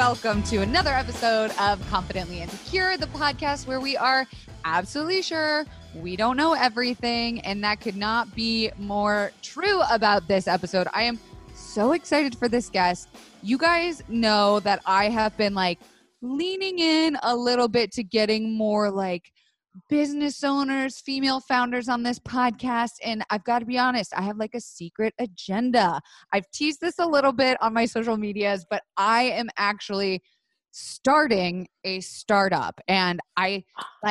welcome to another episode of Confidently Insecure, the podcast where we are absolutely sure we don't know everything, and that could not be more true about this episode. I am so excited for this guest. You guys know that I have been leaning in a little bit to getting more business owners, female founders on this podcast. And I've got to be honest, I have a secret agenda. I've teased this a little bit on my social medias, but I am actually starting a startup, and I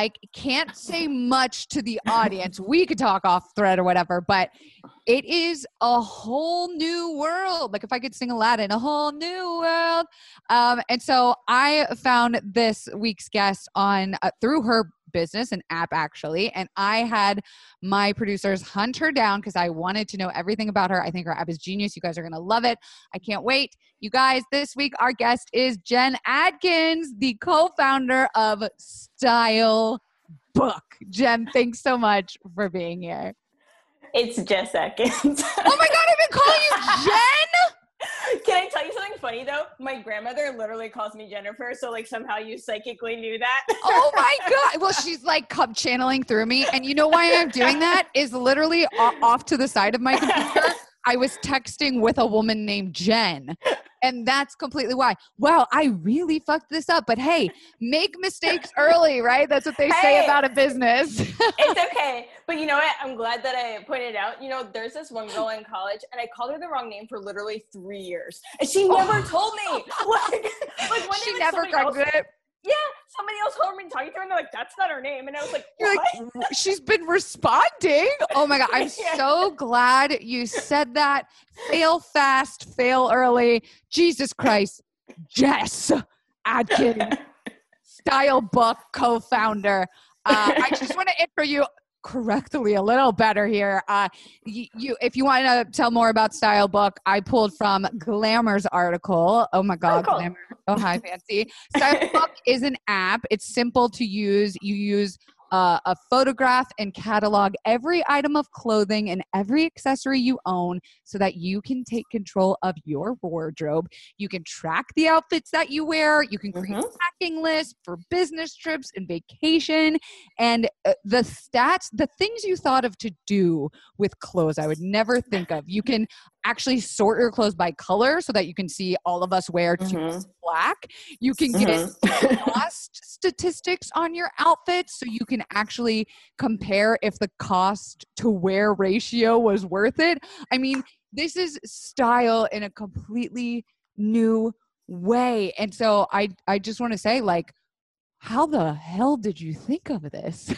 can't say much to the audience. We could talk off thread or whatever, but it is a whole new world. If I could sing Aladdin, a whole new world. And so I found this week's guest on through her business, an app actually. And I had my producers hunt her down because I wanted to know everything about her. I think her app is genius. You guys are going to love it. I can't wait. You guys, this week, our guest is Jen Adkins, the co-founder of Style Book. Jen, thanks so much for being here. It's Jess Adkins. Oh my God, I've been calling you Jen? Can I tell you something funny though? My grandmother literally calls me Jennifer, so somehow you psychically knew that. Oh my God. Well, she's come channeling through me. And you know why I'm doing that is literally off to the side of my computer. I was texting with a woman named Jen. And that's completely why. Wow, I really fucked this up. But hey, make mistakes early, right? That's what they say about a business. It's okay. But you know what? I'm glad that I pointed out. There's this one girl in college, and I called her the wrong name for literally 3 years. And she never told me. One she day, never corrected it. Yeah, somebody else told me talking to her, and they're like, that's not her name. And I was like, you're what? She's been responding. Oh my God. I'm so glad you said that. Fail fast, fail early. Jesus Christ. Jess Adkins, Style Book co-founder. I just want to intro you correctly a little better here. If you want to tell more about Style Book, I pulled from Glamour's article. Oh my God, cool. Glamour. Oh, hi, fancy. Style Book is an app. It's simple to use. You use a photograph and catalog every item of clothing and every accessory you own so that you can take control of your wardrobe. You can track the outfits that you wear. You can create packing lists for business trips and vacation. And the things you thought of to do with clothes, I would never think of. You can actually sort your clothes by color so that you can see all of us wear black. You can get cost statistics on your outfits so you can actually compare if the cost to wear ratio was worth it. I mean, this is style in a completely new way. And so I just want to say, how the hell did you think of this?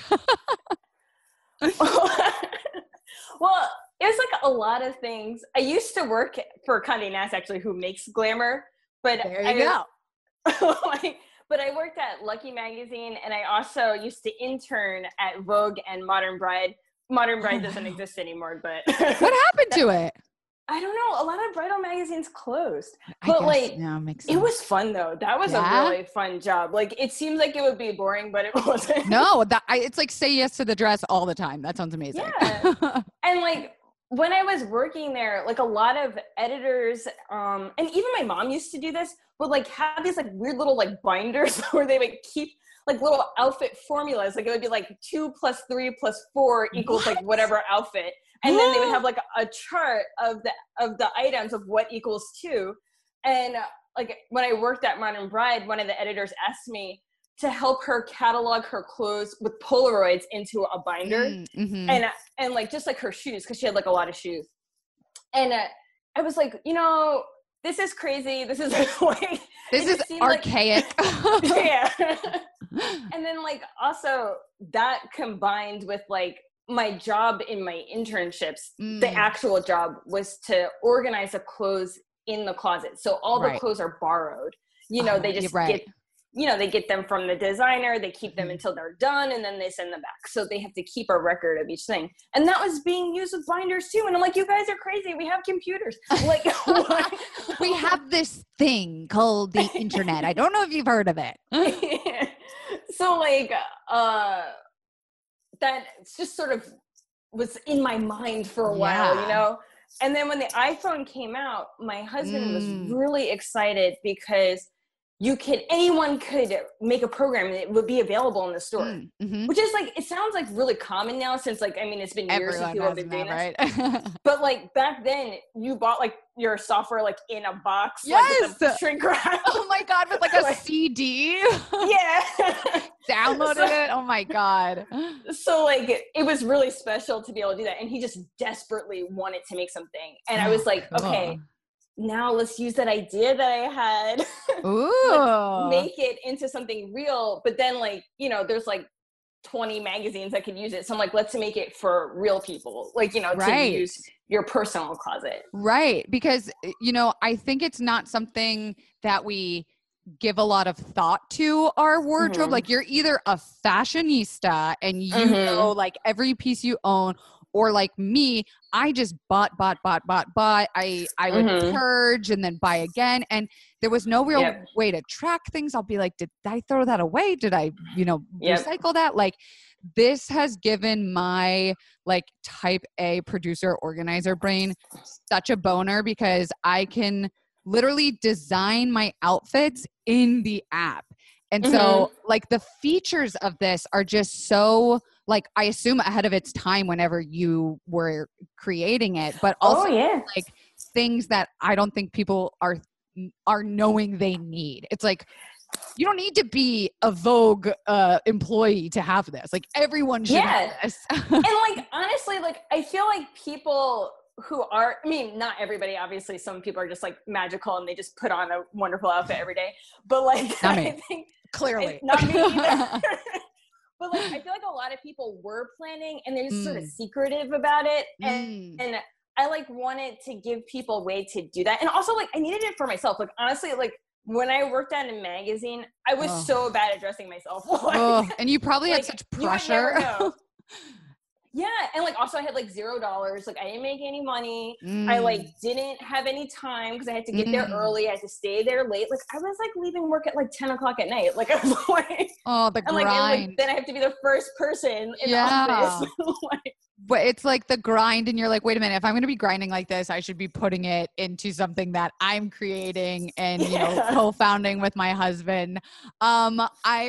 Well, it's a lot of things. I used to work for Condé Nast, actually, who makes Glamour. But there you go. But I worked at Lucky Magazine, and I also used to intern at Vogue and Modern Bride. Modern Bride doesn't exist anymore, but what happened to it? I don't know. A lot of bridal magazines closed. Makes sense. It was fun though. That was a really fun job. It seems like it would be boring, but it wasn't. No, it's say yes to the dress all the time. That sounds amazing. Yeah. And when I was working there, a lot of editors, and even my mom used to do this, would have these weird little binders where they would keep little outfit formulas. It would be 2 + 3 + 4 equals whatever outfit. And then they would have a chart of the items of what equals 2. And when I worked at Modern Bride, one of the editors asked me to help her catalog her clothes with Polaroids into a binder. Mm-hmm. And just her shoes, because she had a lot of shoes. And I was this is crazy. This is this is archaic. Yeah. And then also that combined with my job in my internships, the actual job was to organize the clothes in the closet. So all the clothes are borrowed. They just they get them from the designer, they keep them until they're done, and then they send them back. So they have to keep a record of each thing. And that was being used with binders too. And I'm you guys are crazy. We have computers. What? We have this thing called the internet. I don't know if you've heard of it. Yeah. So that just sort of was in my mind for a while, And then when the iPhone came out, my husband was really excited because anyone could make a program and it would be available in the store, Mm-hmm. which is like, it sounds like really common now since like, I mean, it's been years since people have been doing that, this. right? But like back then you bought like your software like in a box, Yes! like with a shrink wrap. Oh my God, with like a CD? Yeah. Downloaded it? Oh my God. So like it was really special to be able to do that. And he just desperately wanted to make something. And I was like, cool. Okay, now let's use that idea that I had. Ooh. Make it into something real. But then like, you know, there's like 20 magazines that could use it. So I'm like, let's make it for real people. Like, you know, to use your personal closet. Right. Because, you know, I think it's not something that we give a lot of thought to our wardrobe. Like you're either a fashionista and you know like every piece you own, or like me, I just bought. I would purge and then buy again. And there was no real way to track things. I'll be like, did I throw that away? Did I, you know, recycle that? Like this has given my like type A producer organizer brain such a boner, because I can literally design my outfits in the app. And so like the features of this are just so like, I assume ahead of its time whenever you were creating it, but also like things that I don't think people are knowing they need. It's like, you don't need to be a Vogue employee to have this. Like everyone should have this. And like, honestly, like I feel like people who are, I mean, not everybody, obviously some people are just like magical and they just put on a wonderful outfit every day, but like, not me. I think Clearly not me either. But like, I feel like a lot of people were planning and they're just sort of secretive about it. And I like wanted to give people a way to do that. And also like, I needed it for myself. Like, honestly, like when I worked at a magazine, I was so bad at dressing myself. Like, and you probably like, had such pressure. Yeah. And like, also I had like $0. Like I didn't make any money. I like didn't have any time because I had to get there early. I had to stay there late. Like I was like leaving work at like 10 o'clock at night. Like I was like, the grind. Like, then I have to be the first person in the office. Like, but it's like the grind and you're like, wait a minute, if I'm going to be grinding like this, I should be putting it into something that I'm creating and, you know, co-founding with my husband. Like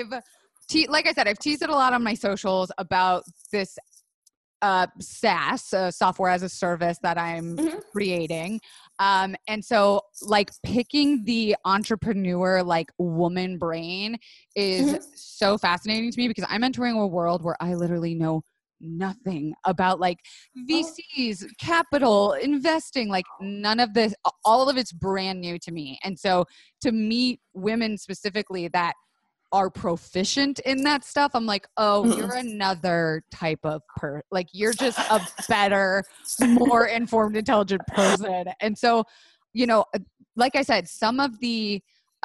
I said, I've teased it a lot on my socials about this SaaS, software as a service that I'm creating. And so like picking the entrepreneur, like woman brain is so fascinating to me, because I'm entering a world where I literally know nothing about like VCs, capital, investing, like none of this, all of it's brand new to me. And so to meet women specifically that are proficient in that stuff, I'm like, oh, you're another type of like you're just a better, more informed, intelligent person. And so, you know, like I said, some of the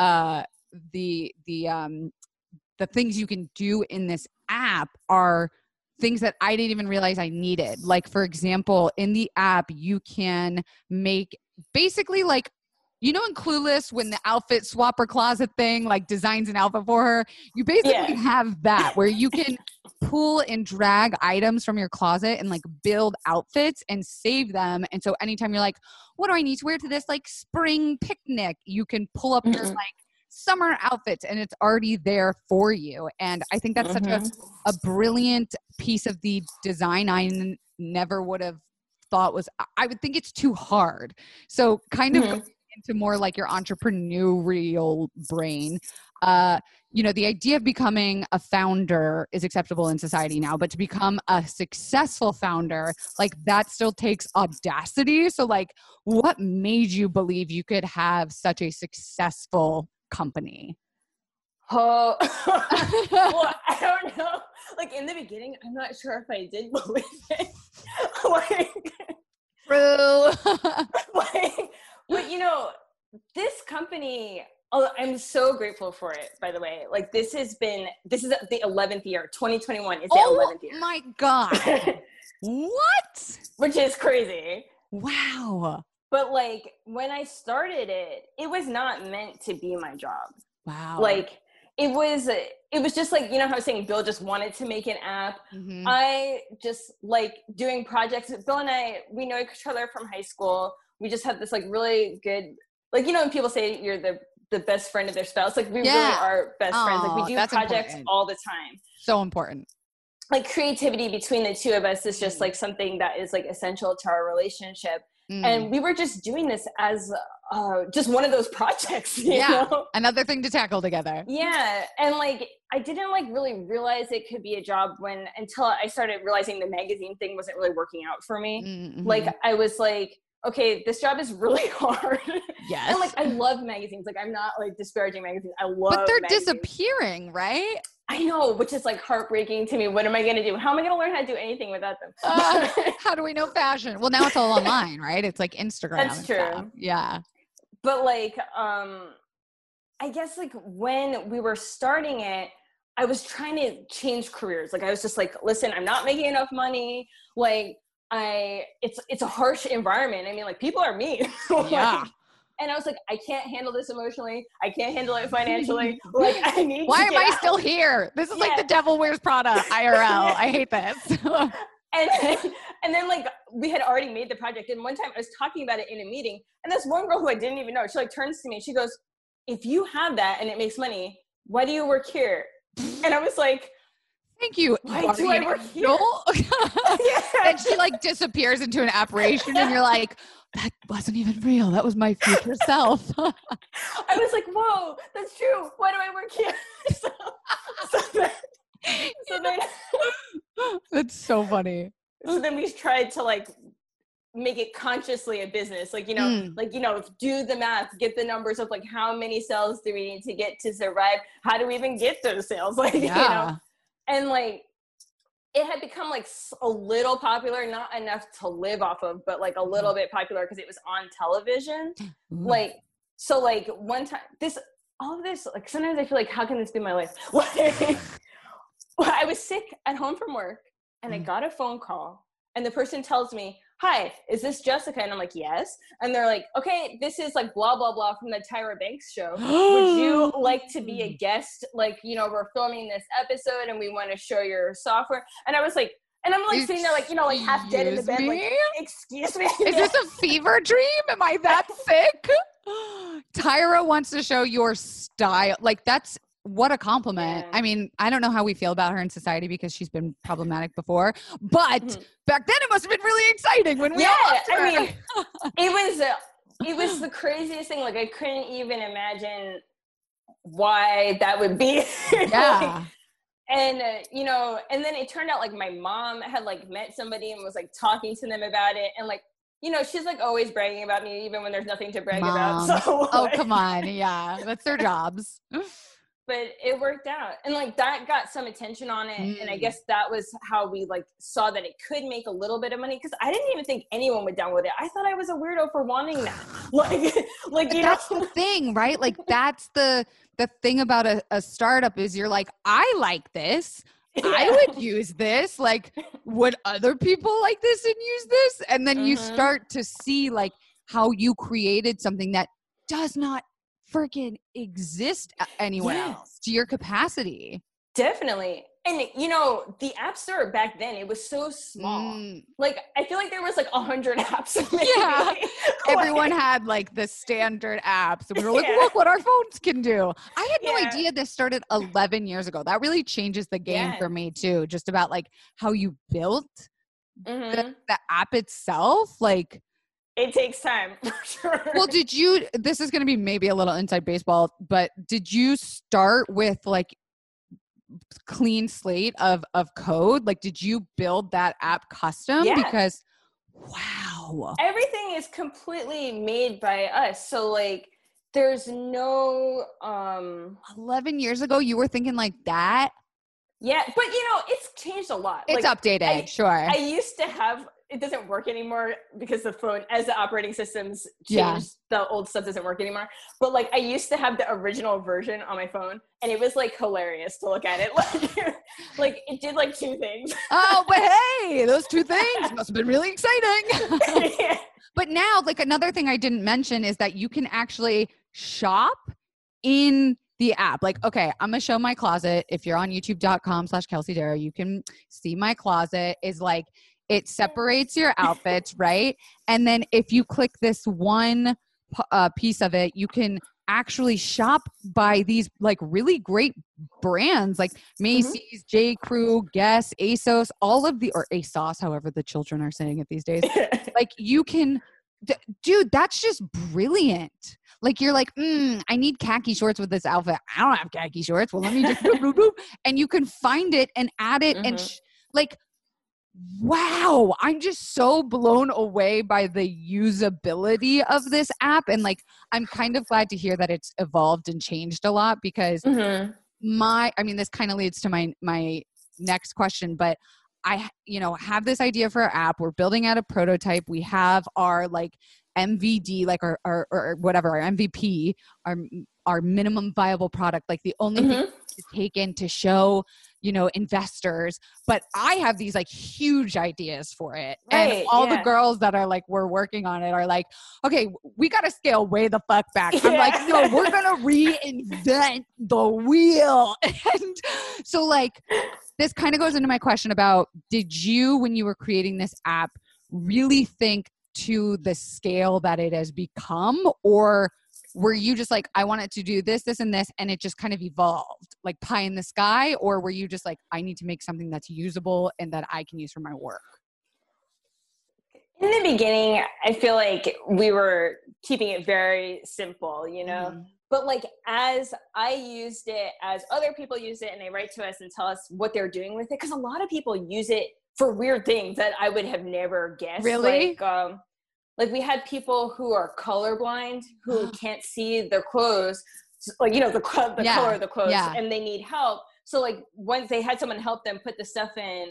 things you can do in this app are things that I didn't even realize I needed. Like, for example, in the app, you can make basically like, you know, in Clueless, when the outfit swapper closet thing like designs an outfit for her, you basically have that where you can pull and drag items from your closet and like build outfits and save them. And so anytime you're like, what do I need to wear to this like spring picnic? You can pull up your like summer outfits and it's already there for you. And I think that's such a brilliant piece of the design. I never would have thought was, I would think it's too hard. So kind of into more like your entrepreneurial brain. You know, the idea of becoming a founder is acceptable in society now, but to become a successful founder, like that still takes audacity. So like, what made you believe you could have such a successful company? Oh, well, I don't know. Like in the beginning, I'm not sure if I did believe it. Like, true. Like, but you know, this company, I'm so grateful for it, by the way. Like this is the 11th year, 2021 is the 11th year. Oh my God. What? Which is crazy. Wow. But like when I started it, it was not meant to be my job. Wow. Like it was just like, you know how I was saying Bill just wanted to make an app. I just like doing projects. Bill and I, we know each other from high school. We just had this like really good, like, you know, when people say you're the the best friend of their spouse. Like we really Yeah. are best friends. Like we do that's projects important. all the time. So important. Like creativity between the two of us is just like something that is like essential to our relationship. And we were just doing this as just one of those projects, you know? Another thing to tackle together. Yeah. And like, I didn't like really realize it could be a job until I started realizing the magazine thing wasn't really working out for me. Mm-hmm. Like I was like, okay, this job is really hard. Yes. And like, I love magazines. Like I'm not like disparaging magazines. I love But they're magazines. disappearing, right? I know, which is like heartbreaking to me. What am I going to do? How am I going to learn how to do anything without them? How do we know fashion? Well, now it's all online, right? It's like Instagram. That's true. Stuff. Yeah. But like, I guess like when we were starting it, I was trying to change careers. Like I was just like, listen, I'm not making enough money. Like it's a harsh environment. I mean, like people are mean. Yeah. And I was like, I can't handle this emotionally. I can't handle it financially. Like I need Why to am I out. still here? This is like the Devil Wears Prada IRL. I hate this. And then like we had already made the project. And one time I was talking about it in a meeting, and this one girl who I didn't even know, she like turns to me and she goes, if you have that and it makes money, why do you work here? And I was like, thank you. Why do I work here? And she like disappears into an apparition and you're like, that wasn't even real. That was my future self. I was like, whoa, that's true. Why do I work here? so then That's so funny. So then we tried to like make it consciously a business, like, you know, do the math, get the numbers of like how many sales do we need to get to survive? How do we even get those sales? Like, you know, and like it had become like a little popular, not enough to live off of, but like a little bit popular because it was on television. Like, so like one time all of this, like sometimes I feel like, how can this be my life? Like, I was sick at home from work and I got a phone call and the person tells me, hi, is this Jessica? And I'm like, yes. And they're like, okay, this is like blah, blah, blah from the Tyra Banks show. Would you like to be a guest? Like, you know, we're filming this episode and we want to show your software. And I was like, and I'm like sitting there like, you know, like half dead in the bed, like, excuse me. Is this a fever dream? Am I that sick? Tyra wants to show your style. Like what a compliment. Yeah. I mean, I don't know how we feel about her in society because she's been problematic before, but back then it must have been really exciting when we all loved her. I mean, it was the craziest thing. Like I couldn't even imagine why that would be. Yeah. And, you know, and then it turned out like my mom had like met somebody and was like talking to them about it. And like, you know, she's like always bragging about me even when there's nothing to brag about. So, oh, come on. Yeah. That's their jobs. But it worked out. And like that got some attention on it. And I guess that was how we like saw that it could make a little bit of money. Cause I didn't even think anyone would download it. I thought I was a weirdo for wanting that. like, you that's know, the thing, right? Like that's the thing about a startup is you're like, I like this. Yeah. I would use this. Like, would other people like this and use this? And then you start to see like how you created something that does not freaking exist anywhere else to your capacity. Definitely. And you know, the App Store back then, it was so small. Like I feel like there was like 100 apps. Yeah. Everyone had like the standard apps. And we were like, look what our phones can do. I had no idea this started 11 years ago. That really changes the game for me too. Just about like how you built the app itself. Like it takes time for sure. Well, this is going to be maybe a little inside baseball, but did you start with like clean slate of code? Like, did you build that app custom? Yeah. Because wow. Everything is completely made by us. So like, there's no, 11 years ago, you were thinking like that? Yeah. But you know, it's changed a lot. It's like, updated. Sure. I used to have, it doesn't work anymore because the phone, as the operating systems changed, the old stuff doesn't work anymore. But like I used to have the original version on my phone and it was like hilarious to look at it. Like it did like two things. Oh, but hey, those two things must have been really exciting. But now like another thing I didn't mention is that you can actually shop in the app. Like, okay, I'm going to show my closet. If you're on youtube.com/Kelsey Darragh, you can see my closet is like, it separates your outfits, right? And then if you click this one piece of it, you can actually shop by these like really great brands like Macy's, J. Crew, Guess, ASOS, all of the, or ASOS, however the children are saying it these days. Like you can, dude, that's just brilliant. Like you're like, I need khaki shorts with this outfit. I don't have khaki shorts. Well, let me just boop, boop, boop. And you can find it and add it and like, wow, I'm just so blown away by the usability of this app. And like, I'm kind of glad to hear that it's evolved and changed a lot because I mean, this kind of leads to my next question, but I, have this idea for our app. We're building out a prototype. We have our like MVD, like our whatever, our MVP, our minimum viable product, like the only thing to take in to show, investors. But I have these like huge ideas for it. Right, and all the girls that are like, we're working on it are like, okay, we got to scale way the fuck back. I'm like, no, we're going to reinvent the wheel. And so like, this kind of goes into my question about, did you, when you were creating this app, really think to the scale that it has become? Or were you just like, I want it to do this, this, and this, and it just kind of evolved like pie in the sky? Or were you just like, I need to make something that's usable and that I can use for my work? In the beginning, I feel like we were keeping it very simple, But like as I used it, as other people use it and they write to us and tell us what they're doing with it, because a lot of people use it for weird things that I would have never guessed. Really? Like we had people who are colorblind who can't see their clothes, like, the color of the clothes, and they need help. So like once they had someone help them put the stuff in,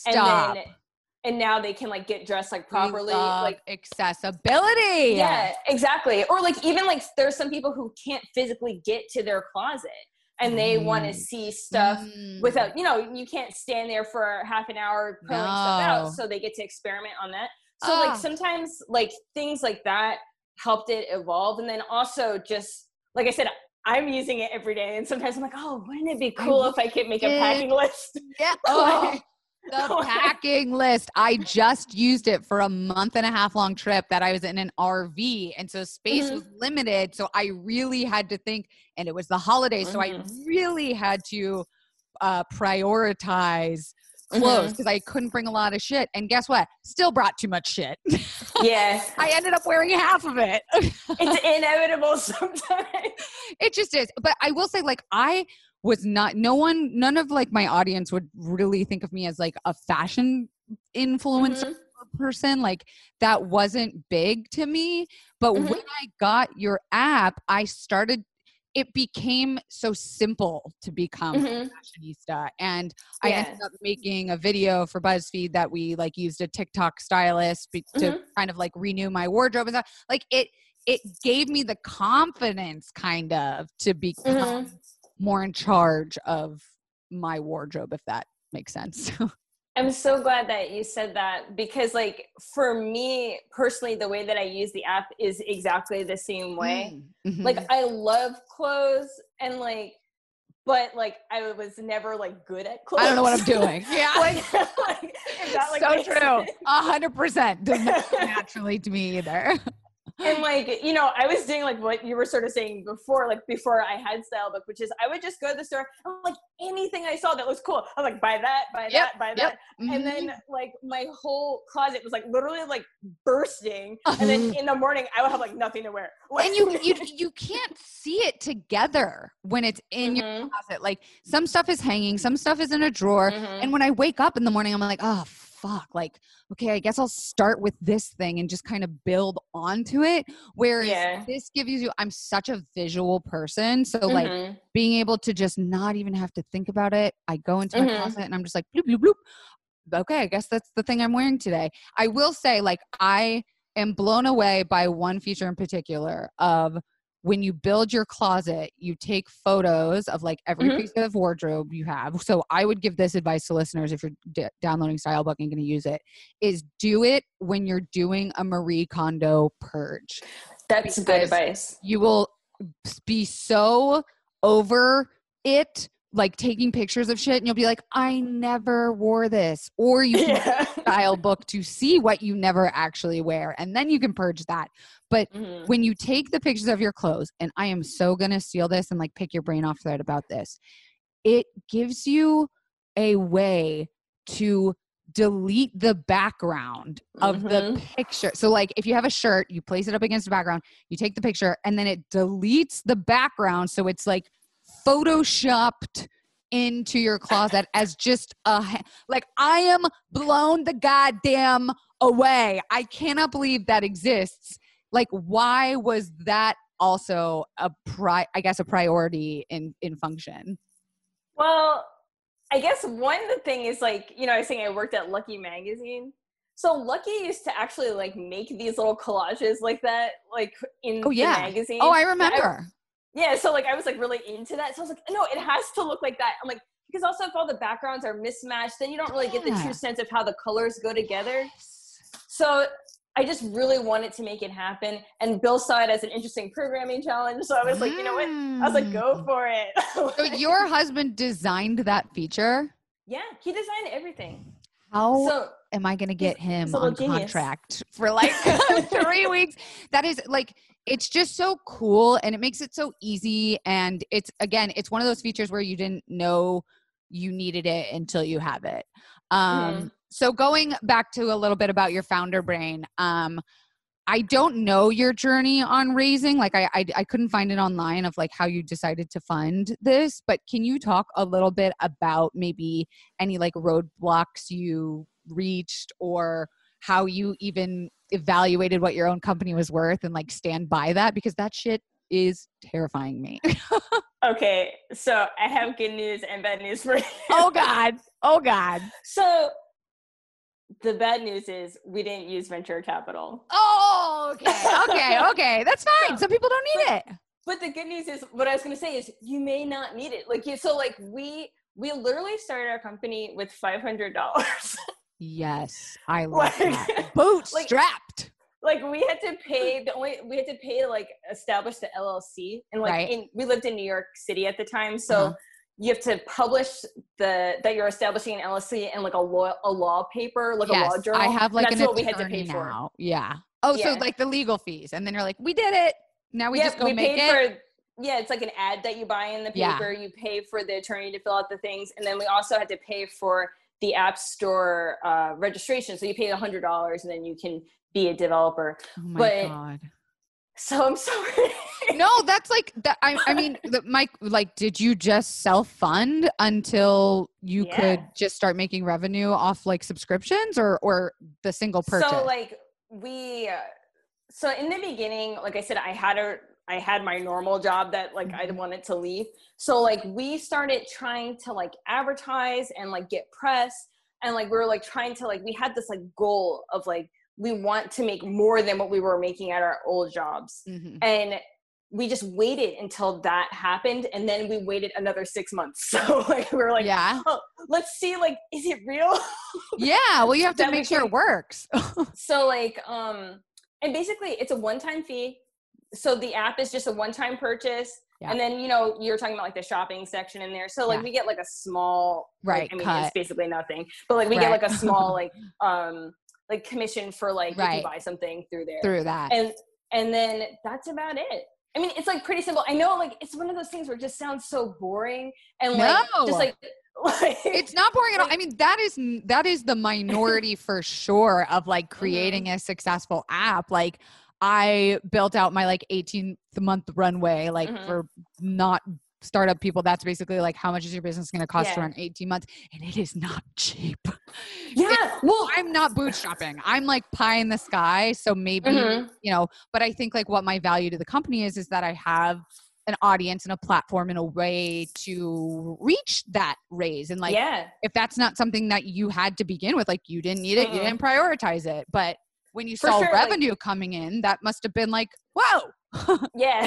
and now they can like get dressed like properly, like accessibility. Yeah, exactly. Or like even like there's some people who can't physically get to their closet and they want to see stuff without, you can't stand there for half an hour pulling stuff out. So they get to experiment on that. So like sometimes like things like that helped it evolve. And then also just, like I said, I'm using it every day. And sometimes I'm like, oh, wouldn't it be cool if I could make a packing list? Yeah. The packing list. I just used it for a 1.5 month long trip that I was in an RV. And so space was limited. So I really had to think, and it was the holidays. So I really had to prioritize clothes because I couldn't bring a lot of shit. And guess what? Still brought too much shit. Yeah. I ended up wearing half of it. It's inevitable sometimes. It just is. But I will say, like, I was not, none of like my audience would really think of me as like a fashion influencer person. Like that wasn't big to me. But when I got your app, it became so simple to become a fashionista. And I ended up making a video for BuzzFeed that we like used a TikTok stylist to kind of like renew my wardrobe and stuff. Like it gave me the confidence kind of to become more in charge of my wardrobe, if that makes sense. I'm so glad that you said that because like for me personally, the way that I use the app is exactly the same way. Like I love clothes and like, but like I was never like good at clothes. I don't know what I'm doing. Yeah. like so true. 100% does not come naturally to me either. And like, I was doing like what you were sort of saying before, like before I had Style Book, which is I would just go to the store and like anything I saw that was cool, I'm like, buy that, buy that. And then like my whole closet was like literally like bursting. And then in the morning I would have like nothing to wear. And you can't see it together when it's in your closet. Like some stuff is hanging, some stuff is in a drawer. And when I wake up in the morning, I'm like, oh, fuck, like, okay, I guess I'll start with this thing and just kind of build onto it. Whereas this gives you, I'm such a visual person. So like being able to just not even have to think about it. I go into my closet and I'm just like, bloop, bloop, bloop. Okay, I guess that's the thing I'm wearing today. I will say like, I am blown away by one feature in particular of when you build your closet, you take photos of like every piece of wardrobe you have. So I would give this advice to listeners if you're downloading Style Book and going to use it, is do it when you're doing a Marie Kondo purge. That's good advice. You will be so over it like taking pictures of shit and you'll be like, I never wore this. Or you can get a style book to see what you never actually wear. And then you can purge that. But when you take the pictures of your clothes, and I am so going to steal this and like pick your brain off thread about this, it gives you a way to delete the background of the picture. So like if you have a shirt, you place it up against the background, you take the picture, and then it deletes the background. So it's like photoshopped into your closet as just like I am blown the goddamn away. I cannot believe that exists. Like, why was that also a priority in function? Well, I guess one thing is like, you know, I was saying I worked at Lucky Magazine. So Lucky used to actually like make these little collages like that, like in the magazine. Oh, I remember. Yeah, so like I was like really into that. So I was like, no, it has to look like that. I'm like, because also if all the backgrounds are mismatched, then you don't really get the true sense of how the colors go together. So I just really wanted to make it happen. And Bill saw it as an interesting programming challenge. So I was like, you know what? I was like, go for it. So your husband designed that feature? Yeah, he designed everything. How am I going to get him on contract for like 3 weeks? That is like, it's just so cool and it makes it so easy. And it's one of those features where you didn't know you needed it until you have it. So going back to a little bit about your founder brain, I don't know your journey on raising. Like I couldn't find it online of like how you decided to fund this, but can you talk a little bit about maybe any like roadblocks you reached or how you even evaluated what your own company was worth and like stand by that? Because that shit is terrifying me. Okay. So I have good news and bad news for you. Oh God. So the bad news is we didn't use venture capital. Oh, okay. That's fine. Some people don't need it. But the good news is, what I was going to say is, you may not need it. Like, so, like, we literally started our company with $500. Yes, I love that. Bootstrapped. Like, we had to pay to like establish the LLC, and like we lived in New York City at the time, so. You have to publish that you're establishing an LLC and like a law paper, like a law journal. I have like an attorney now. Yeah. Oh, so like the legal fees, and then you're like, we did it. Now we just go make it. It's like an ad that you buy in the paper. You pay for the attorney to fill out the things, and then we also had to pay for the App Store registration. So you pay $100, and then you can be a developer. Oh my God. So I'm sorry. No, that's like that. I mean, Mike, like, did you just self-fund until you could just start making revenue off like subscriptions or the single purchase? So like so in the beginning, like I said, I had my normal job that like I wanted to leave. So like we started trying to like advertise and like get press, and like we were like trying to like, we had this like goal of like, we want to make more than what we were making at our old jobs. And we just waited until that happened. And then we waited another 6 months. So like, we were like, let's see, like, is it real? Yeah. Well, you have to make sure it works. So like, and basically it's a one-time fee. So the app is just a one-time purchase. Yeah. And then, you know, you're talking about like the shopping section in there. So like we get like a small, like, I mean, it's basically nothing, but like we get like a small, like commission for like if you buy something through that. And then that's about it. I mean, it's like pretty simple. I know like it's one of those things where it just sounds so boring and like just like it's not boring at all. I mean, that is the minority for sure of like creating a successful app. Like I built out my like 18-month runway, like for not startup people. That's basically like, how much is your business going to cost to run 18 months? And it is not cheap. Well, I'm not bootstrapping. I'm like pie in the sky. So maybe, you know, but I think like what my value to the company is that I have an audience and a platform and a way to reach that raise. And like, if that's not something that you had to begin with, like you didn't need it, you didn't prioritize it. But when you saw revenue coming in, that must have been like, whoa.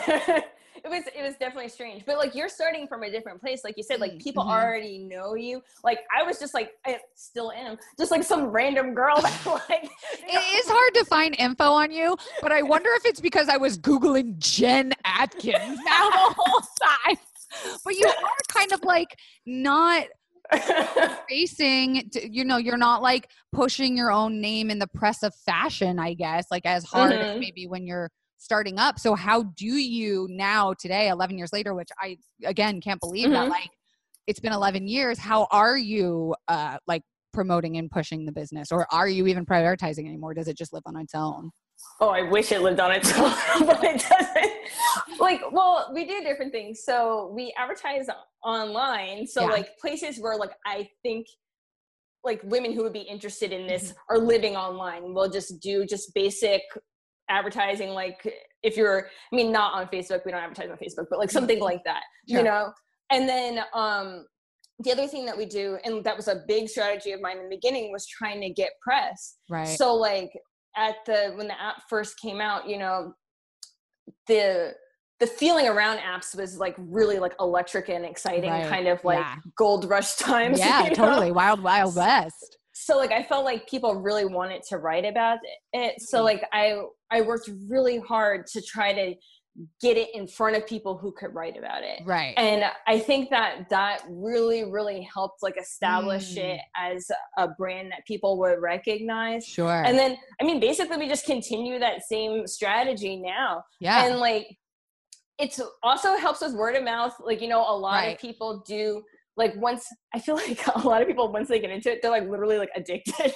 It was definitely strange, but like you're starting from a different place. Like you said, like people already know you. Like I was just like, I still am just like some random girl that like, it is hard to find info on you, but I wonder if it's because I was Googling Jen Atkins now the whole time. But you are kind of like not facing, you're not like pushing your own name in the press of fashion, I guess, like as hard as maybe when you're starting up. So how do you now today, 11 years later, which I, again, can't believe that like it's been 11 years. How are you like promoting and pushing the business, or are you even prioritizing anymore? Does it just live on its own? Oh, I wish it lived on its own, but it doesn't. Like, well, we do different things. So we advertise online. So like places where like I think like women who would be interested in this are living online. We'll just do just basic advertising. Like if you're, I mean, not on Facebook, we don't advertise on Facebook, but like something like that, you know? And then the other thing that we do, and that was a big strategy of mine in the beginning, was trying to get press. Right. So like when the app first came out, you know, the feeling around apps was like really like electric and exciting, kind of like gold rush times. Yeah, totally. Wild West. So like I felt like people really wanted to write about it. So like I worked really hard to try to get it in front of people who could write about it. Right. And I think that really, really helped like establish it as a brand that people would recognize. Sure. And then, I mean, basically we just continue that same strategy now. Yeah. And like, it's also helps with word of mouth. Like, you know, a lot of people do like I feel like a lot of people, once they get into it, they're like literally like addicted.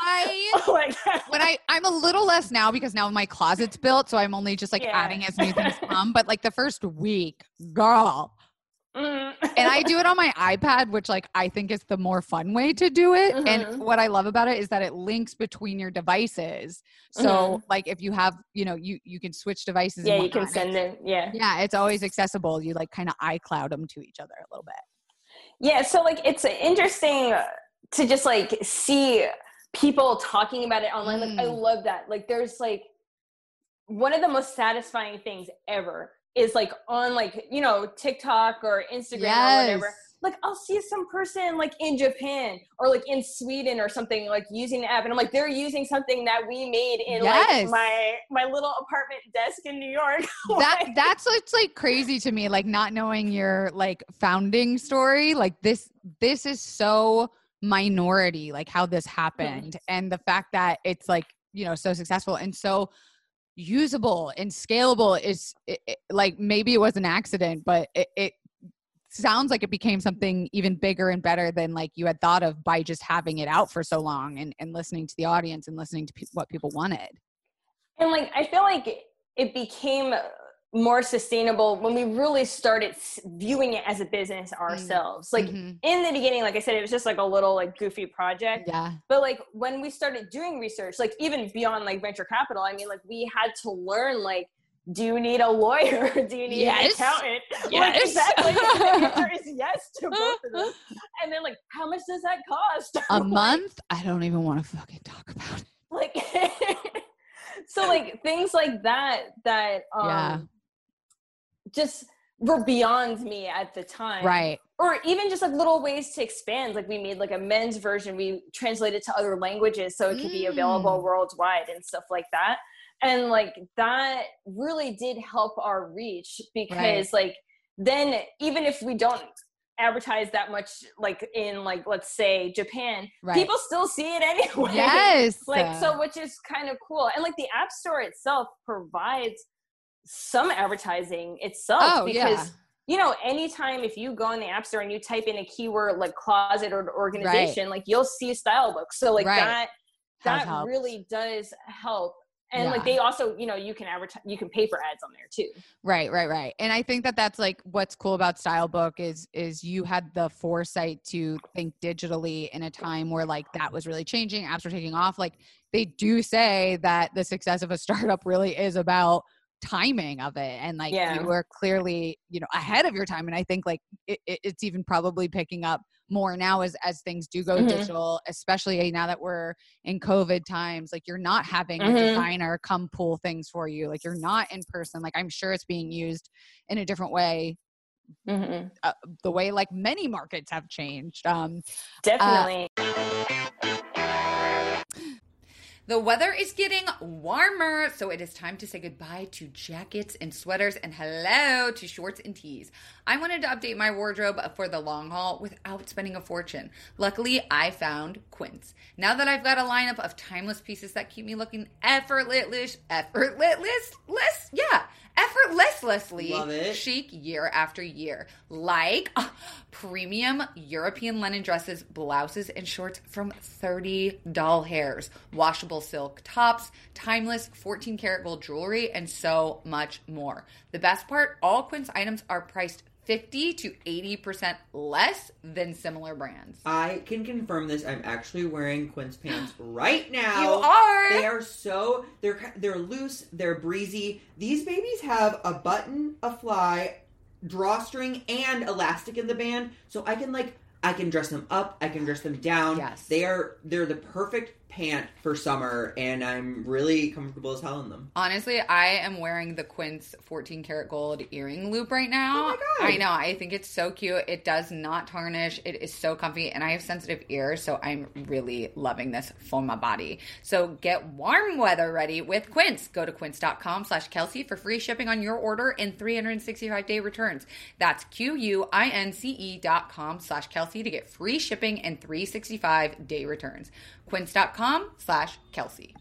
I'm a little less now because now my closet's built. So I'm only just like adding as new things come. But like the first week, girl. And I do it on my iPad, which like I think is the more fun way to do it. And what I love about it is that it links between your devices. So like if you have, you know, you can switch devices. Yeah, you can send them. Yeah. Yeah, it's always accessible. You like kind of iCloud them to each other a little bit. Yeah, so like it's interesting to just like see people talking about it online. Like I love that. Like there's like one of the most satisfying things ever is like on like, you know, TikTok or Instagram or whatever. Like I'll see some person like in Japan or like in Sweden or something like using the app, and I'm like, they're using something that we made in like my little apartment desk in New York. That's what's like crazy to me, like not knowing your like founding story. Like this is so minority, like how this happened, and the fact that it's like, you know, so successful and so usable and scalable is like maybe it was an accident, but it sounds like it became something even bigger and better than like you had thought of by just having it out for so long and listening to the audience and listening to what people wanted. And like, I feel like it became more sustainable when we really started viewing it as a business ourselves. Like in the beginning, like I said, it was just like a little like goofy project. Yeah. But like when we started doing research, like even beyond like venture capital, I mean, like we had to learn like, do you need a lawyer? Do you need an accountant? Yes. Like, exactly. The answer is yes to both of them. And then like, how much does that cost? A month? I don't even want to fucking talk about it. Like, so like things like that just were beyond me at the time. Right. Or even just like little ways to expand. Like we made like a men's version. We translated to other languages so it could be available worldwide and stuff like that. And like that really did help our reach because like then even if we don't advertise that much like in like let's say Japan, people still see it anyway. Yes. Like so, which is kind of cool. And like the App Store itself provides some advertising itself because you know, anytime if you go on the App Store and you type in a keyword like closet or organization, like you'll see style books. So like that really does help. And like they also, you know, you can advertise, you can pay for ads on there too. Right. And I think that that's like what's cool about Stylebook is you had the foresight to think digitally in a time where like that was really changing. Apps were taking off. Like they do say that the success of a startup really is about timing of it. And like you were clearly, you know, ahead of your time. And I think like it's even probably picking up more now as things do go digital, especially now that we're in COVID times. Like you're not having a designer come pull things for you. Like you're not in person. Like I'm sure it's being used in a different way. The way like many markets have changed. Definitely. The weather is getting warmer, so it is time to say goodbye to jackets and sweaters and hello to shorts and tees. I wanted to update my wardrobe for the long haul without spending a fortune. Luckily, I found Quince. Now that I've got a lineup of timeless pieces that keep me looking effortlessly chic year after year, like premium European linen dresses, blouses, and shorts from 30 doll hairs, washable silk tops, timeless 14-karat gold jewelry, and so much more. The best part, all Quince items are priced 50 to 80% less than similar brands. I can confirm this. I'm actually wearing Quince pants right now. You are? They are so, they're loose, they're breezy. These babies have a button, a fly, drawstring, and elastic in the band. So I can dress them up, I can dress them down. Yes. They're the perfect pant for summer, and I'm really comfortable as hell in them. Honestly, I am wearing the Quince 14-karat gold earring loop right now. Oh my God. I know. I think it's so cute. It does not tarnish. It is so comfy, and I have sensitive ears, so I'm really loving this for my body. So get warm weather ready with Quince. Go to quince.com/Kelsey for free shipping on your order and 365-day returns. That's QUINCE.com/Kelsey to get free shipping and 365-day returns. Quince.com/Kelsey.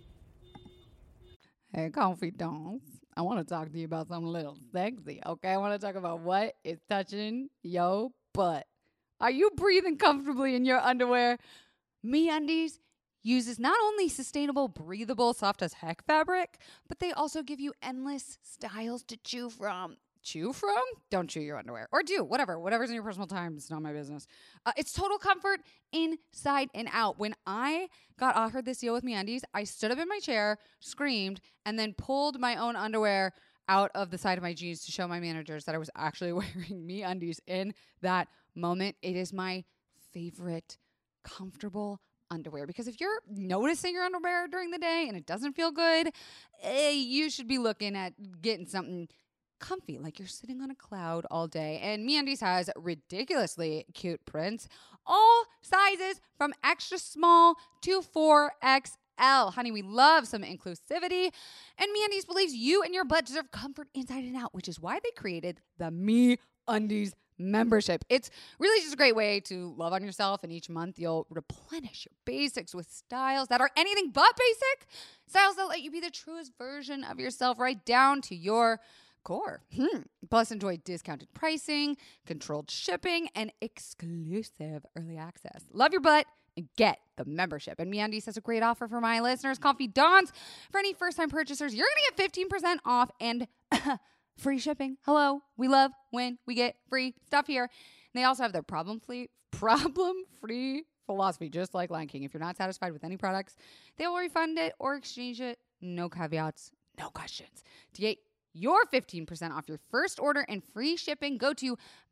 Hey, confidants. I want to talk to you about something a little sexy, okay? I want to talk about what is touching your butt. Are you breathing comfortably in your underwear? MeUndies uses not only sustainable, breathable, soft as heck fabric, but they also give you endless styles to choose from. Chew from? Don't chew your underwear. Or do, whatever's in your personal time. It's not my business. It's total comfort inside and out. When I got offered this deal with MeUndies, I stood up in my chair, screamed, and then pulled my own underwear out of the side of my jeans to show my managers that I was actually wearing MeUndies in that moment. It is my favorite comfortable underwear, because if you're noticing your underwear during the day and it doesn't feel good, you should be looking at getting something comfy, like you're sitting on a cloud all day. And MeUndies has ridiculously cute prints, all sizes from extra small to 4XL. Honey, we love some inclusivity. And MeUndies believes you and your butt deserve comfort inside and out, which is why they created the MeUndies membership. It's really just a great way to love on yourself, and each month you'll replenish your basics with styles that are anything but basic. Styles that let you be the truest version of yourself, right down to your core. Plus, enjoy discounted pricing, controlled shipping, and exclusive early access. Love your butt and get the membership. And MeUndies has a great offer for my listeners, confidants. For any first-time purchasers, you're going to get 15% off and free shipping. Hello, we love when we get free stuff here. And they also have their problem-free philosophy, just like Lion King. If you're not satisfied with any products, they will refund it or exchange it. No caveats, no questions. To get your 15% off your first order and free shipping, go to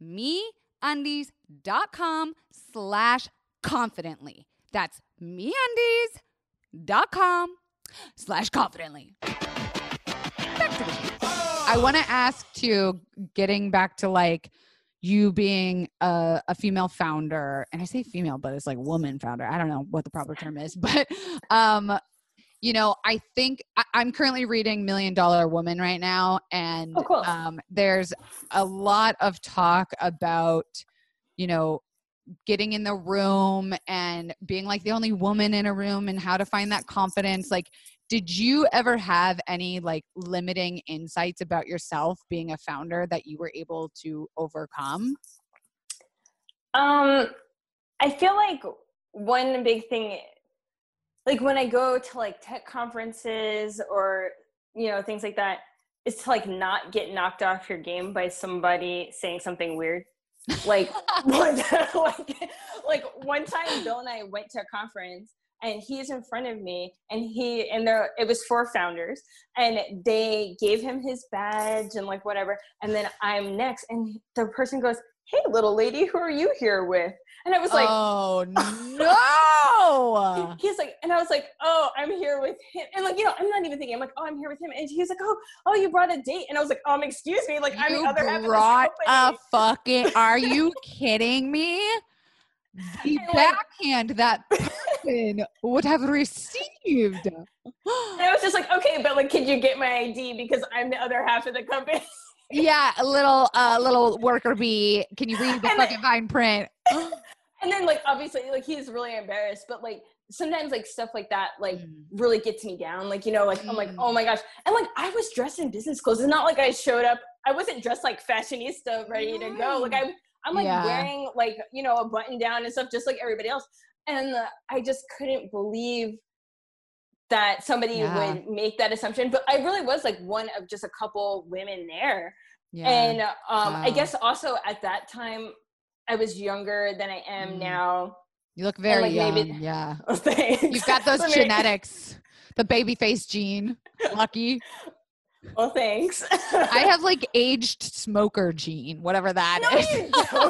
MeUndies.com/confidently. That's MeUndies.com/confidently. Back to the show. I want to ask too, getting back to like you being a female founder, and I say female, but it's like woman founder. I don't know what the proper term is, but you know, I think I'm currently reading $1 Million Woman right now. And there's a lot of talk about, you know, getting in the room and being like the only woman in a room and how to find that confidence. Like, did you ever have any like limiting insights about yourself being a founder that you were able to overcome? I feel like one big thing, like when I go to like tech conferences or, you know, things like that, is to like not get knocked off your game by somebody saying something weird. Like, one time Bill and I went to a conference and he's in front of me and it was 4 founders and they gave him his badge and like whatever. And then I'm next and the person goes, "Hey, little lady, who are you here with?" And I was like, "Oh, no." He's like, and I was like, "Oh, I'm here with him." And like, you know, I'm not even thinking. I'm like, "Oh, I'm here with him." And he's like, oh, you brought a date." And I was like, excuse me. Like, I'm the other half of this company. Are you kidding me? The backhand that person would have received. And I was just like, okay, but like, could you get my ID because I'm the other half of the company? Yeah, a little worker bee. Can you read the fucking fine print? And then like, obviously, like he's really embarrassed, but like sometimes like stuff like that like really gets me down. Like, you know, like I'm like, oh my gosh. And like I was dressed in business clothes. It's not like I showed up. I wasn't dressed like fashionista ready to go. Like I'm like wearing like, you know, a button down and stuff just like everybody else. And I just couldn't believe that somebody would make that assumption. But I really was like one of just a couple women there. Yeah. And I guess also at that time I was younger than I am now. You look very like young. Maybe, yeah. Oh, you've got those genetics, the baby face gene. Lucky. Well, thanks. I have like aged smoker gene, whatever that is. You don't.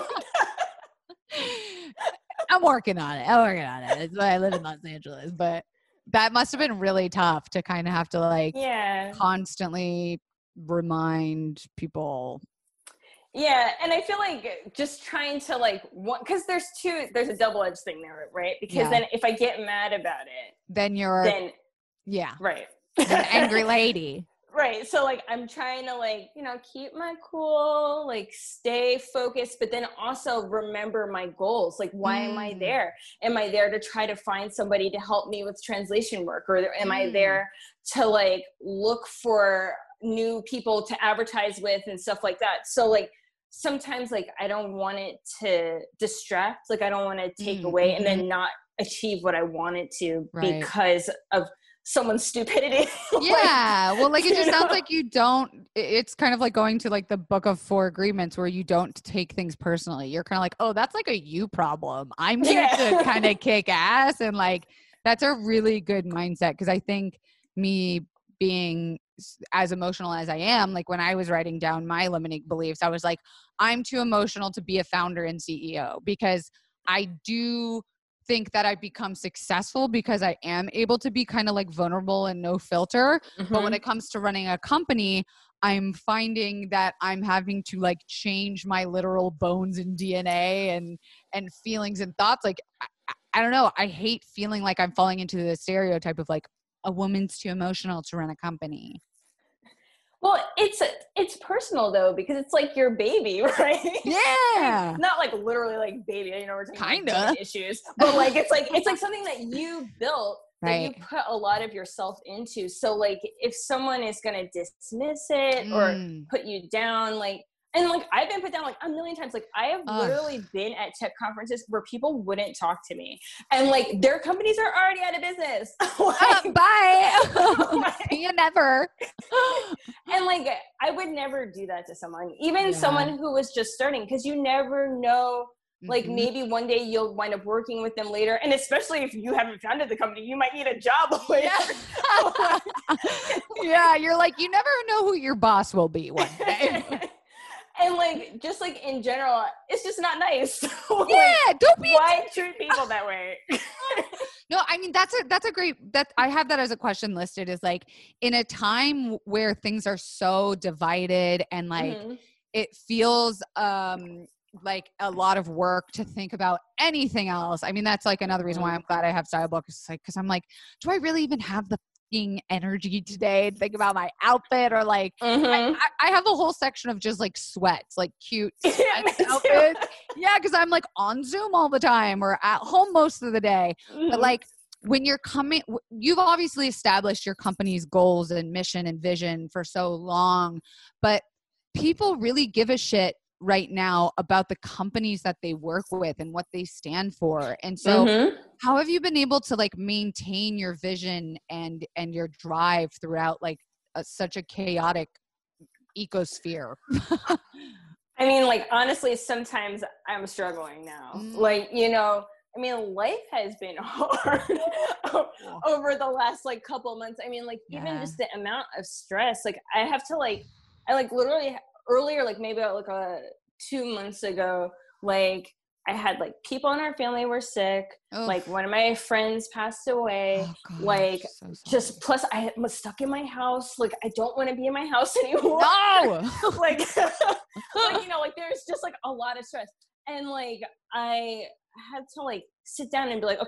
I'm working on it. It's why I live in Los Angeles, but that must have been really tough to kind of have to like constantly remind people. Yeah, and I feel like just trying to like, because there's a double-edged thing there, right? Because then if I get mad about it, then right, an angry lady. Right. So like, I'm trying to like, you know, keep my cool, like stay focused, but then also remember my goals. Like, why am I there? Am I there to try to find somebody to help me with translation work? Or am I there to like look for new people to advertise with and stuff like that? So like, sometimes like, I don't want it to distract. Like, I don't want to take away and then not achieve what I wanted to because of someone's stupidity. Yeah. Well, like, it just sounds like you don't, it's kind of like going to like the book of 4 agreements where you don't take things personally. You're kind of like, oh, that's like a you problem. I'm here to kind of kick ass. And like, that's a really good mindset. Cause I think me being as emotional as I am, like when I was writing down my limiting beliefs, I was like, I'm too emotional to be a founder and CEO, because I do think that I become successful because I am able to be kind of like vulnerable and no filter. But when it comes to running a company, I'm finding that I'm having to like change my literal bones and DNA and feelings and thoughts. Like, I don't know. I hate feeling like I'm falling into the stereotype of like a woman's too emotional to run a company. Well, it's personal though, because it's like your baby, right? Yeah. Like, not like literally like baby, you know, we're talking about issues, but like it's like something that you built that you put a lot of yourself into. So like if someone is going to dismiss it or put you down, like, and like I've been put down like a million times. Like I have literally been at tech conferences where people wouldn't talk to me, and like their companies are already out of business. Like, bye. See you never. And like I would never do that to someone, even someone who was just starting, because you never know. Like maybe one day you'll wind up working with them later, and especially if you haven't founded the company, you might need a job later. Yeah, you're like, you never know who your boss will be one day. And like, just like in general, it's just not nice. Like, don't be. Why treat people that way? No, I mean, that's a great, that I have that as a question listed, is like, in a time where things are so divided and like it feels like a lot of work to think about anything else. I mean, that's like another reason why I'm glad I have Style Book. It's like, because I'm like, do I really even have the energy today to think about my outfit? Or like I have a whole section of just like sweats, like cute sweats outfits. Yeah, because I'm like on Zoom all the time or at home most of the day. But like when you're coming, you've obviously established your company's goals and mission and vision for so long, but people really give a shit right now about the companies that they work with and what they stand for. And so how have you been able to like maintain your vision and your drive throughout like such a chaotic ecosphere? I mean, like, honestly, sometimes I'm struggling now. Like, you know, I mean, life has been hard over the last like couple months. I mean, like even just the amount of stress, like I have to like, I like literally earlier, like maybe like 2 months ago, like I had like people in our family were sick. Like one of my friends passed away. Like just plus I was stuck in my house. Like I don't want to be in my house anymore. No. like you know, like there's just like a lot of stress. And like I had to like sit down and be like, okay,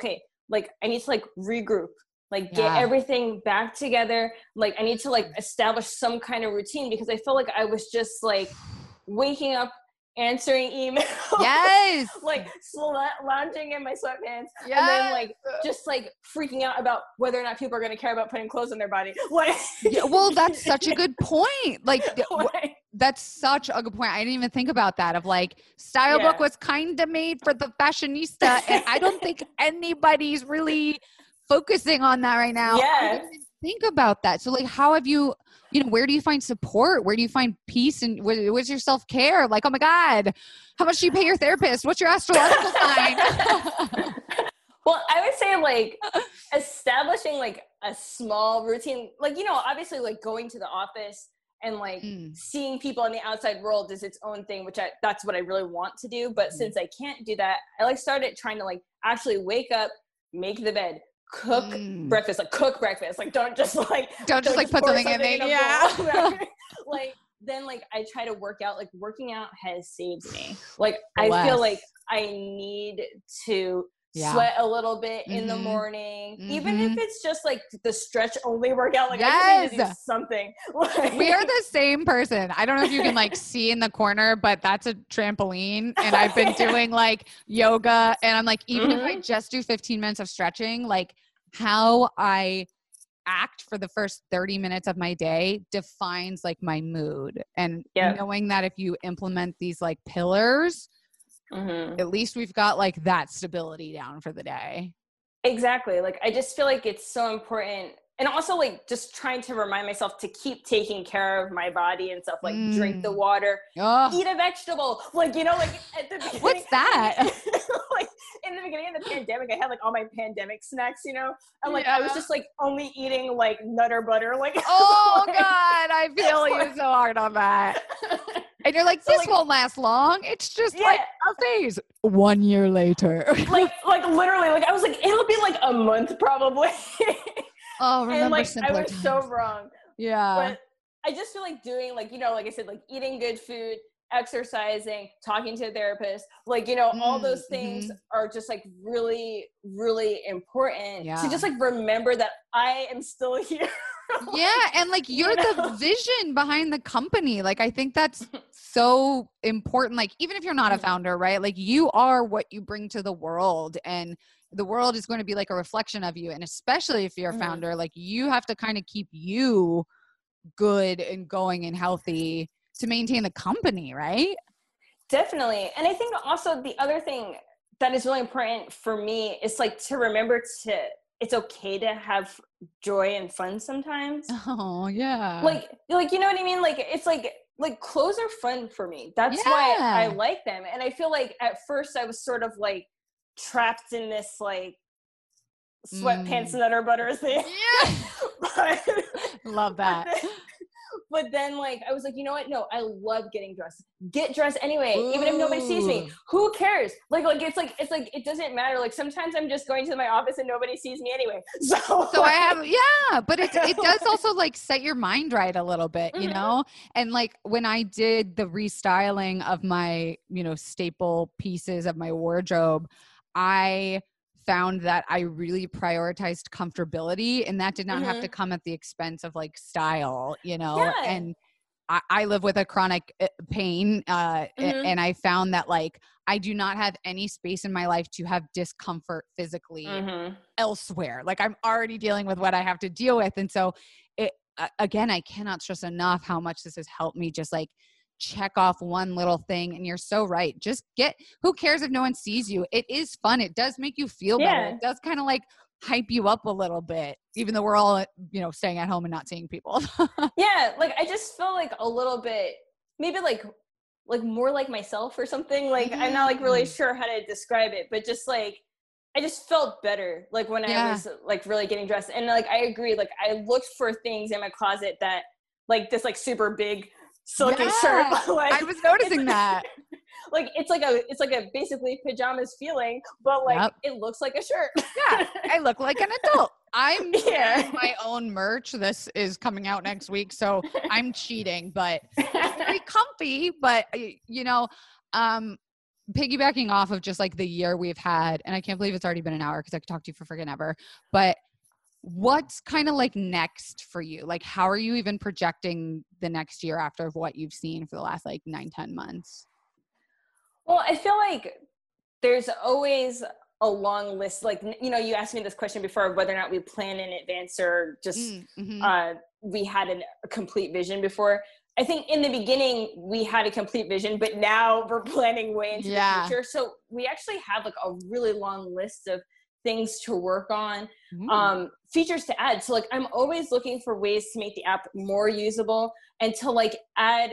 like I need to like regroup, like get Yeah. everything back together. Like I need to like establish some kind of routine, because I felt like I was just like waking up, answering emails, Yes. like lounging in my sweatpants, Yes. and then like just like freaking out about whether or not people are going to care about putting clothes on their body. Like, Yeah, well, that's such a good point. Like, like, that's such a good point. I didn't even think about that of like Style Book Yeah. was kind of made for the fashionista. And I don't think anybody's really focusing on that right now. I Yeah. didn't even think about that. So like, how have you, where do you find support? Where do you find peace? And what's your self-care? Like, oh my God, how much do you pay your therapist? What's your astrological sign? Well, I would say like establishing like a small routine, like, obviously like going to the office and like seeing people in the outside world is its own thing, which that's what I really want to do. But since I can't do that, I like started trying to like actually wake up, make the bed, cook breakfast, like don't just Don't pour put something in there. a Yeah. bowl. Like then like I try to work out. Like working out has saved me. Like I feel like I need to sweat a little bit in the morning, even if it's just like the stretch only workout. Like I just need to do something. We are the same person. I don't know if you can like see in the corner, but that's a trampoline. And I've been doing like yoga, and I'm like, even if I just do 15 minutes of stretching, like how I act for the first 30 minutes of my day defines like my mood. And knowing that if you implement these like pillars, at least we've got like that stability down for the day. Exactly. Like, I just feel like it's so important. And also like just trying to remind myself to keep taking care of my body and stuff, like drink the water, eat a vegetable. Like, like at the beginning. What's that? Like in the beginning of the pandemic, I had like all my pandemic snacks, and like I was just like only eating like Nutter Butter. Like, oh God, I feel you so hard on that. And you're like, this won't last long. It's just like a phase. 1 year later. like literally, like I was like, it'll be like a month probably. Oh, remember and like simpler I was times. so wrong. Yeah. But I just feel like doing like, like I said, like eating good food, exercising, talking to a therapist, like, all those things are just like really, really important to just like remember that I am still here. Yeah. And like, you're the vision behind the company. Like, I think that's so important. Like, even if you're not a founder, right? Like, you are what you bring to the world, and the world is going to be like a reflection of you. And especially if you're a founder, like you have to kind of keep you good and going and healthy to maintain the company, right? Definitely. And I think also the other thing that is really important for me is like to remember it's okay to have joy and fun sometimes. Oh yeah. Like, you know what I mean? Like, it's like clothes are fun for me. That's why I like them. And I feel like at first I was sort of like trapped in this like sweatpants Nutter Butter thing. Yeah. Love that. But then like I was like, you know what? No, I love getting dressed. Get dressed anyway, even if nobody sees me. Who cares? Like it's like it doesn't matter. Like sometimes I'm just going to my office and nobody sees me anyway. So I have but it does also like set your mind right a little bit, And like when I did the restyling of my, staple pieces of my wardrobe, I found that I really prioritized comfortability, and that did not have to come at the expense of like style, and I live with a chronic pain, and I found that like I do not have any space in my life to have discomfort physically elsewhere. Like I'm already dealing with what I have to deal with. And so again, I cannot stress enough how much this has helped me just like check off one little thing. And you're so right. Just who cares if no one sees you? It is fun. It does make you feel better. It does kind of like hype you up a little bit, even though we're all, staying at home and not seeing people. Yeah. Like I just feel like a little bit, maybe like more like myself or something. Like I'm not like really sure how to describe it, but just like, I just felt better like when I was like really getting dressed. And like, I agree. Like I looked for things in my closet that like this like super big silky shirt. Like, I was noticing that. Like it's like a basically pajamas feeling, but like it looks like a shirt. Yeah, I look like an adult. I'm wearing my own merch. This is coming out next week, so I'm cheating, but it's very comfy. But piggybacking off of just like the year we've had, and I can't believe it's already been an hour because I could talk to you for freaking ever, but what's kind of like next for you? Like, how are you even projecting the next year after what you've seen for the last like 9-10 months? Well, I feel like there's always a long list. Like, you know, you asked me this question before of whether or not we plan in advance or just we had a complete vision before. I think in the beginning we had a complete vision, but now we're planning way into the future. So we actually have like a really long list of things to work on, features to add. So like, I'm always looking for ways to make the app more usable and to like add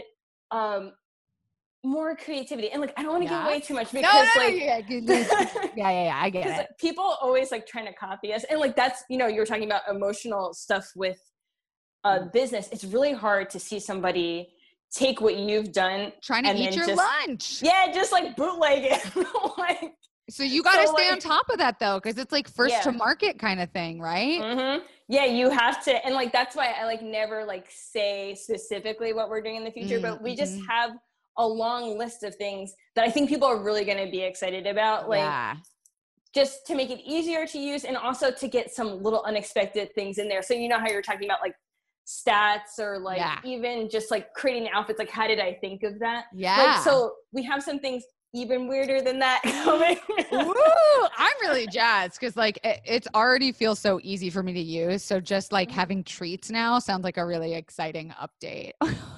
more creativity. And like, I don't want to give away too much because I get it. Like, people always like trying to copy us. And like, that's, you know, you were talking about emotional stuff with business. It's really hard to see somebody take what you've done trying to eat your lunch. Yeah, just like bootleg it. Like, so you got to stay on top of that though, because it's like first to market kind of thing, right? Yeah, you have to. And like, that's why I like never like say specifically what we're doing in the future, but we just have a long list of things that I think people are really going to be excited about. Like, just to make it easier to use and also to get some little unexpected things in there. So you know how you're talking about like stats or like even just like creating outfits, like how did I think of that? Like, so we have some things even weirder than that coming. Ooh, I'm really jazzed because like it's already feels so easy for me to use. So just like having treats now sounds like a really exciting update.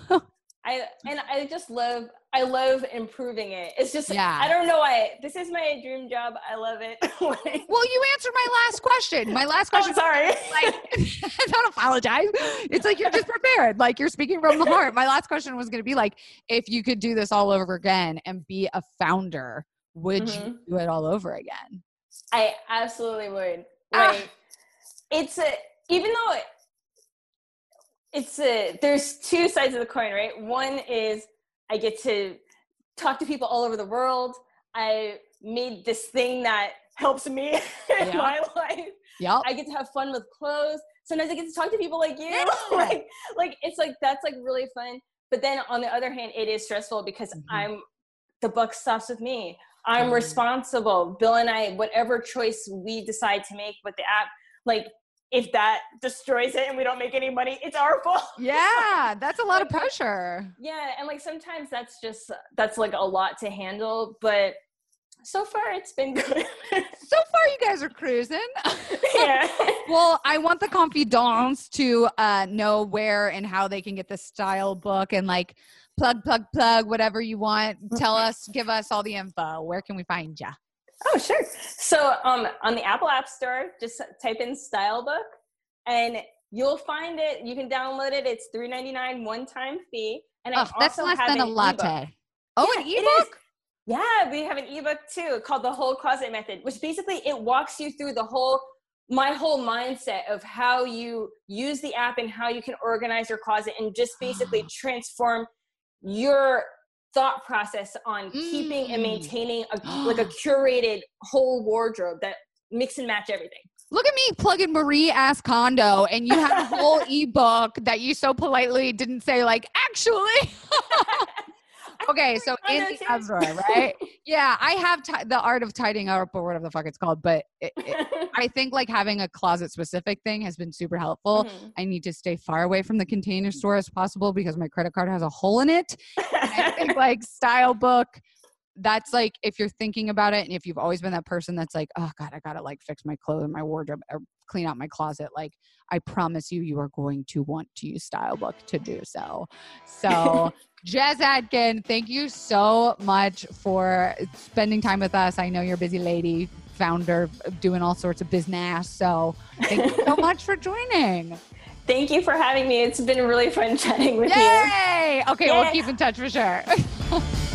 I love improving it. It's just, I don't know why. This is my dream job. I love it. Well, you answered my last question. My last question. Oh, sorry. Like, don't apologize. It's like, you're just prepared. Like, you're speaking from the heart. My last question was going to be like, if you could do this all over again and be a founder, would you do it all over again? I absolutely would. Like, even though there's two sides of the coin, right? One is I get to talk to people all over the world. I made this thing that helps me in my life. Yep. I get to have fun with clothes. Sometimes I get to talk to people like you. like it's like, that's like really fun. But then on the other hand, it is stressful because the buck stops with me. I'm responsible. Bill and I, whatever choice we decide to make with the app, like, if that destroys it and we don't make any money, it's our fault. Yeah, that's a lot of pressure. Yeah, and like sometimes that's like a lot to handle, but so far it's been good. So far you guys are cruising. Yeah. Well, I want the confidants to know where and how they can get the style book and like plug, whatever you want. Give us all the info. Where can we find you? Oh, sure. So on the Apple App Store, just type in Style Book and you'll find it. You can download it. It's $3.99 one-time fee. And I that's also less have than a latte. Ebook. Oh, an ebook? Yeah, we have an ebook too called The Whole Closet Method, which basically it walks you through my whole mindset of how you use the app and how you can organize your closet and just basically transform your thought process on keeping and maintaining a curated whole wardrobe that mix and match everything. Look at me plugging Marie Ass Kondo, and you had a whole ebook that you so politely didn't say like, actually. Okay, so in the app store, right? Yeah, I have the art of tidying up or whatever the fuck it's called, but I think like having a closet specific thing has been super helpful. I need to stay far away from the Container Store as possible because my credit card has a hole in it. And I think like Style Book, that's like, if you're thinking about it and if you've always been that person that's like, oh God, I gotta like fix my clothes and my wardrobe or clean out my closet, like I promise you are going to want to use Style Book to do so. So Jez Atkin, thank you so much for spending time with us. I know you're a busy lady, founder, doing all sorts of business. So thank you so much for joining. Thank you for having me. It's been really fun chatting with you. Yay! Okay, we'll keep in touch for sure.